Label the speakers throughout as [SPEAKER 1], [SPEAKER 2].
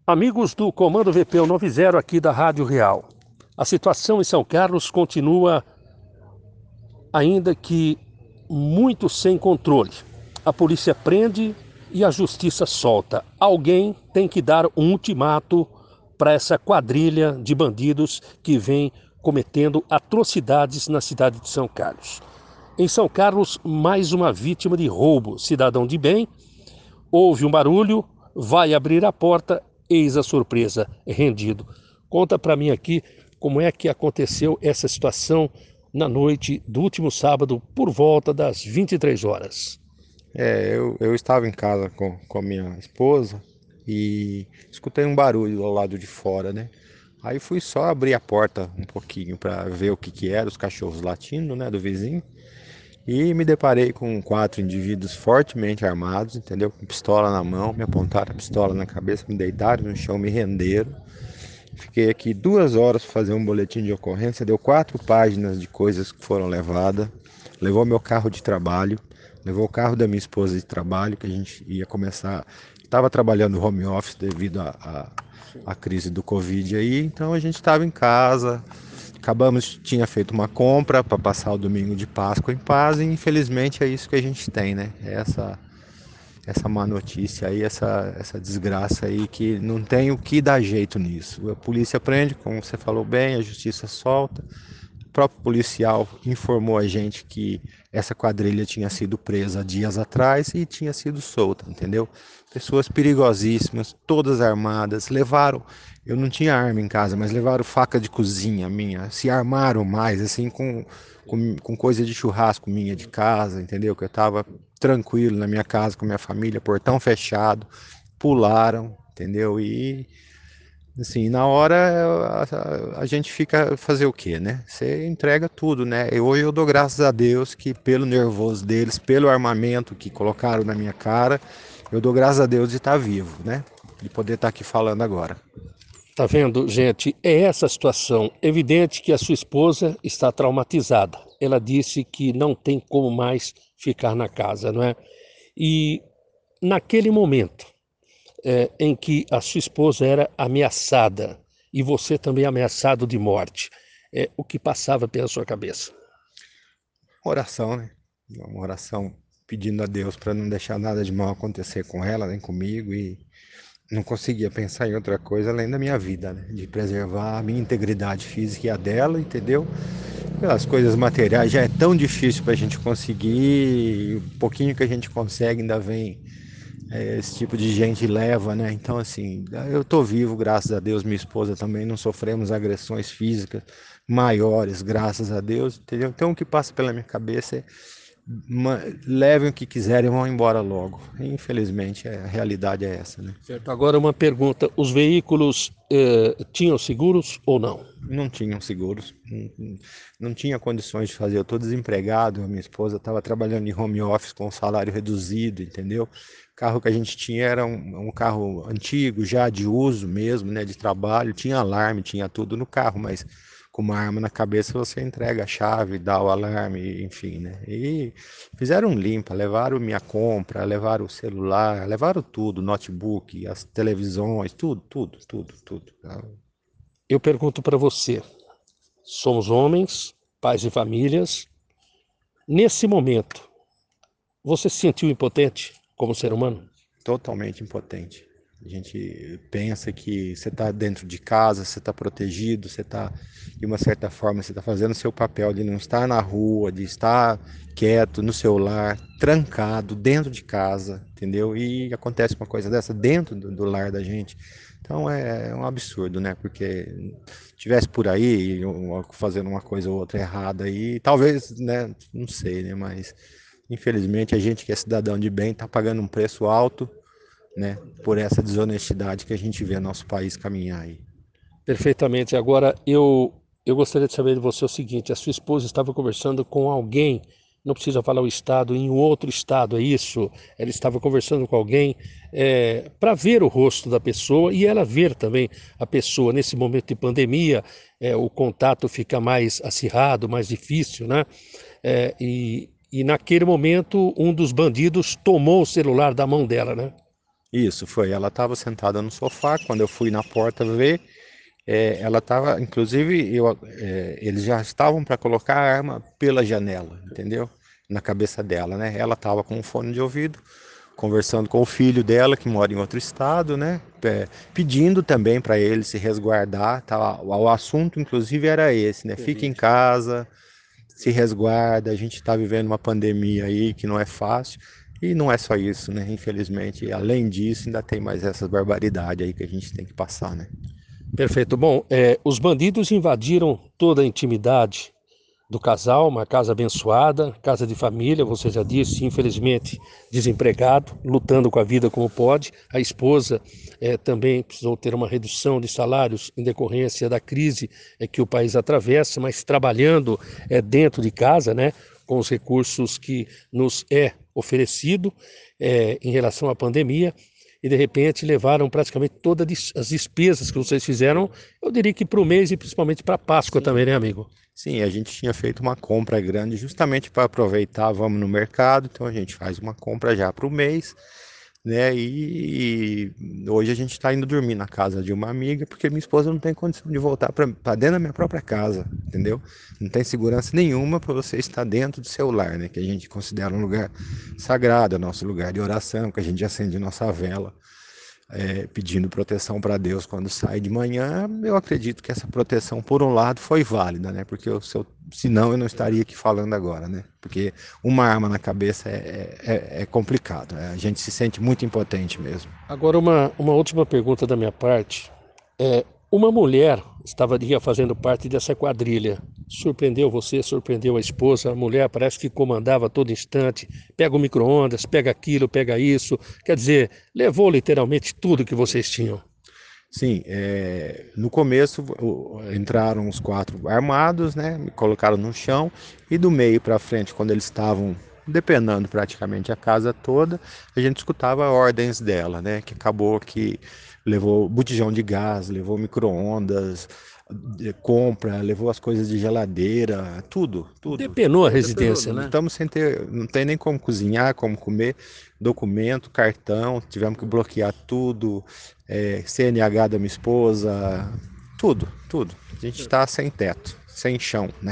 [SPEAKER 1] Amigos do Comando VP 90 aqui da Rádio Real. A situação em São Carlos continua ainda que muito sem controle. A polícia prende e a justiça solta. Alguém tem que dar um ultimato para essa quadrilha de bandidos que vem cometendo atrocidades na cidade de São Carlos. Em São Carlos, mais uma vítima de roubo. Cidadão de bem, ouve um barulho, vai abrir a porta, eis a surpresa, rendido. Conta para mim aqui como é que aconteceu essa situação na noite do último sábado, por volta das 23 horas.
[SPEAKER 2] Eu estava em casa com a minha esposa e escutei um barulho ao lado de fora, né? Aí fui só abrir a porta um pouquinho para ver o que que era, os cachorros latindo, né, do vizinho. E me deparei com quatro indivíduos fortemente armados, entendeu? Com pistola na mão, me apontaram a pistola na cabeça, me deitaram no chão, me renderam. Fiquei aqui 2 horas para fazer um boletim de ocorrência, deu 4 páginas de coisas que foram levadas. Levou meu carro de trabalho, levou o carro da minha esposa de trabalho, que a gente ia começar. Estava trabalhando home office devido à crise do Covid aí, então a gente estava em casa. Acabamos, tinha feito uma compra para passar o domingo de Páscoa em paz, e infelizmente é isso que a gente tem, né? Essa má notícia aí, essa desgraça aí que não tem o que dar jeito nisso. A polícia prende, como você falou bem, a justiça solta. O próprio policial informou a gente que essa quadrilha tinha sido presa dias atrás e tinha sido solta, entendeu? Pessoas perigosíssimas, todas armadas, levaram. Eu não tinha arma em casa, mas levaram faca de cozinha minha, se armaram mais, assim, com coisa de churrasco minha de casa, entendeu? Que eu tava tranquilo na minha casa com a minha família, portão fechado, pularam, entendeu? E assim, na hora a gente fica fazer o quê, né? Você entrega tudo, né? E hoje eu dou graças a Deus que pelo nervoso deles, pelo armamento que colocaram na minha cara, eu dou graças a Deus de estar vivo, né? De poder estar aqui falando agora.
[SPEAKER 1] Tá vendo, gente? É essa a situação. Evidente que a sua esposa está traumatizada. Ela disse que não tem como mais ficar na casa, não é? E naquele momento em que a sua esposa era ameaçada e você também ameaçado de morte, o que passava pela sua cabeça?
[SPEAKER 2] Oração, né? Uma oração pedindo a Deus para não deixar nada de mal acontecer com ela, nem comigo, e não conseguia pensar em outra coisa além da minha vida, né? De preservar a minha integridade física e a dela, entendeu? As coisas materiais já é tão difícil para a gente conseguir, e o pouquinho que a gente consegue ainda vem esse tipo de gente leva, né? Então, assim, eu tô vivo, graças a Deus, minha esposa também, não sofremos agressões físicas maiores, graças a Deus, entendeu? Então, o que passa pela minha cabeça é levem o que quiserem e vão embora logo. Infelizmente, a realidade é essa, né?
[SPEAKER 1] Certo. Agora uma pergunta: os veículos tinham seguros ou não?
[SPEAKER 2] Não tinham seguros, não tinha condições de fazer. Eu estou desempregado, a minha esposa estava trabalhando em home office com um salário reduzido, entendeu? O carro que a gente tinha era um carro antigo, já de uso mesmo, né, de trabalho. Tinha alarme, tinha tudo no carro, mas com uma arma na cabeça você entrega a chave, dá o alarme, enfim, né? E fizeram limpa, levaram minha compra, levaram o celular, levaram tudo, notebook, as televisões, tudo, tudo, tudo, tudo.
[SPEAKER 1] Eu pergunto para você: somos homens, pais de famílias. Nesse momento, você se sentiu impotente como ser humano?
[SPEAKER 2] Totalmente impotente. A gente pensa que você está dentro de casa, você está protegido, você está, de uma certa forma, você está fazendo o seu papel de não estar na rua, de estar quieto no seu lar, trancado dentro de casa, entendeu? E acontece uma coisa dessa dentro do lar da gente. Então é um absurdo, né? Porque tivesse por aí fazendo uma coisa ou outra errada aí, talvez, né? Não sei, né? Mas infelizmente a gente que é cidadão de bem está pagando um preço alto, né, por essa desonestidade que a gente vê nosso país caminhar aí.
[SPEAKER 1] Perfeitamente. Agora, eu gostaria de saber de você o seguinte: a sua esposa estava conversando com alguém, não precisa falar o estado, em um outro estado, é isso? Ela estava conversando com alguém para ver o rosto da pessoa e ela ver também a pessoa. Nesse momento de pandemia, o contato fica mais acirrado, mais difícil, né? E naquele momento, um dos bandidos tomou o celular da mão dela, né?
[SPEAKER 2] Isso, foi. Ela estava sentada no sofá, quando eu fui na porta ver, ela estava, inclusive, eles já estavam para colocar a arma pela janela, entendeu? Na cabeça dela, né? Ela estava com um fone de ouvido, conversando com o filho dela, que mora em outro estado, né? Pedindo também para ele se resguardar, tá? O assunto, inclusive, era esse, né? Fique em
[SPEAKER 1] Entendi.
[SPEAKER 2] casa, se resguarda. A gente está vivendo uma pandemia aí que não é fácil. E não é só isso, né? Infelizmente, além disso, ainda tem mais essas barbaridades aí que a gente tem que passar, né?
[SPEAKER 1] Perfeito. Bom, os bandidos invadiram toda a intimidade do casal, uma casa abençoada, casa de família, você já disse, infelizmente desempregado, lutando com a vida como pode. A esposa também precisou ter uma redução de salários em decorrência da crise que o país atravessa, mas trabalhando dentro de casa, né, com os recursos que nos é oferecido em relação à pandemia. E de repente levaram praticamente todas as despesas que vocês fizeram, eu diria que para o mês e principalmente para a Páscoa
[SPEAKER 2] Sim.
[SPEAKER 1] também, né, amigo?
[SPEAKER 2] Sim, a gente tinha feito uma compra grande justamente para aproveitar, vamos no mercado, então a gente faz uma compra já para o mês, né? E hoje a gente está indo dormir na casa de uma amiga, porque minha esposa não tem condição de voltar para dentro da minha própria casa, entendeu? Não tem segurança nenhuma para você estar dentro do seu lar, né? Que a gente considera um lugar sagrado, é nosso lugar de oração, que a gente acende nossa vela pedindo proteção para Deus quando sai de manhã. Eu acredito que essa proteção, por um lado, foi válida, né? Porque senão eu não estaria aqui falando agora, né? Porque uma arma na cabeça é complicado, né? A gente se sente muito impotente mesmo.
[SPEAKER 1] Agora, uma última pergunta da minha parte. Uma mulher ia fazendo parte dessa quadrilha. Surpreendeu você, surpreendeu a esposa. A mulher parece que comandava a todo instante. Pega o micro-ondas, pega aquilo, pega isso. Quer dizer, levou literalmente tudo que vocês tinham.
[SPEAKER 2] Sim, no começo entraram os quatro armados, né? Me colocaram no chão e do meio para frente, quando eles estavam depenando praticamente a casa toda, a gente escutava ordens dela, né? Que acabou que levou botijão de gás, levou micro-ondas, compra, levou as coisas de geladeira, tudo, tudo.
[SPEAKER 1] Depenou a
[SPEAKER 2] Tudo,
[SPEAKER 1] residência,
[SPEAKER 2] não
[SPEAKER 1] né?
[SPEAKER 2] estamos sem ter, não tem nem como cozinhar, como comer, documento, cartão, tivemos que bloquear tudo, CNH da minha esposa, tudo, tudo. A gente está sem teto, sem chão, né?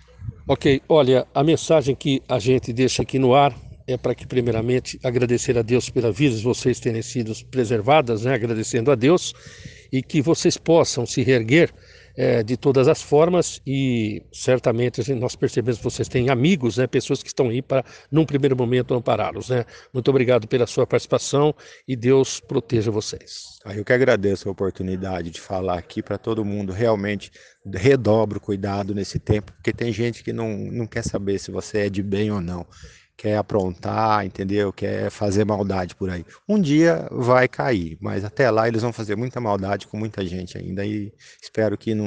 [SPEAKER 1] Ok, olha, a mensagem que a gente deixa aqui no ar é para que, primeiramente, agradecer a Deus pela vida de vocês terem sido preservadas, né? Agradecendo a Deus, e que vocês possam se reerguer de todas as formas. E certamente nós percebemos que vocês têm amigos, né? Pessoas que estão aí para, num primeiro momento, ampará-los, né? Muito obrigado pela sua participação e Deus proteja vocês.
[SPEAKER 2] Eu que agradeço a oportunidade de falar aqui para todo mundo. Realmente redobro o cuidado nesse tempo, porque tem gente que não quer saber se você é de bem ou não. Quer aprontar, entendeu? Quer fazer maldade por aí. Um dia vai cair, mas até lá eles vão fazer muita maldade com muita gente ainda. E espero que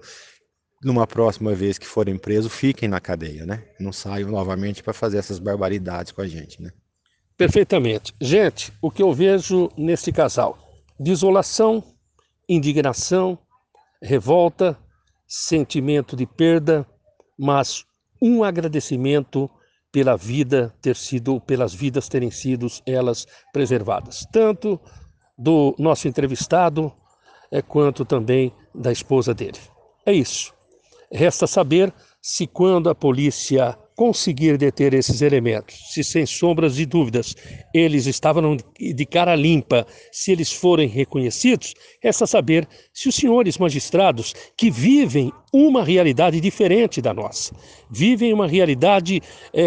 [SPEAKER 2] numa próxima vez que forem presos, fiquem na cadeia, né? Não saiam novamente para fazer essas barbaridades com a gente, né?
[SPEAKER 1] Perfeitamente. Gente, o que eu vejo nesse casal? Desolação, indignação, revolta, sentimento de perda, mas um agradecimento pela vida ter sido, pelas vidas terem sido elas preservadas, tanto do nosso entrevistado quanto também da esposa dele. É isso. Resta saber se, quando a polícia conseguir deter esses elementos, se sem sombras de dúvidas eles estavam de cara limpa, se eles forem reconhecidos, resta saber se os senhores magistrados, que vivem uma realidade diferente da nossa, vivem uma realidade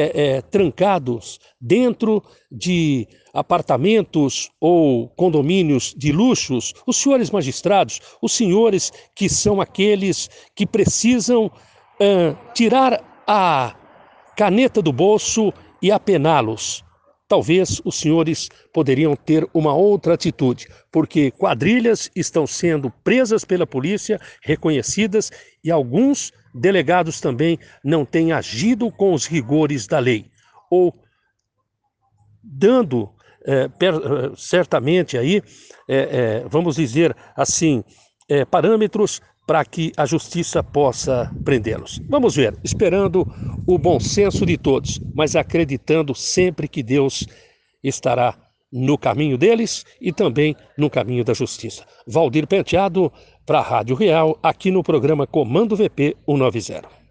[SPEAKER 1] trancados dentro de apartamentos ou condomínios de luxos, os senhores magistrados, os senhores que são aqueles que precisam tirar a caneta do bolso e apená-los. Talvez os senhores poderiam ter uma outra atitude, porque quadrilhas estão sendo presas pela polícia, reconhecidas, e alguns delegados também não têm agido com os rigores da lei, ou dando certamente aí, vamos dizer assim, parâmetros para que a justiça possa prendê-los. Vamos ver, esperando o bom senso de todos, mas acreditando sempre que Deus estará no caminho deles e também no caminho da justiça. Valdir Penteado para a Rádio Real, aqui no programa Comando VP 190.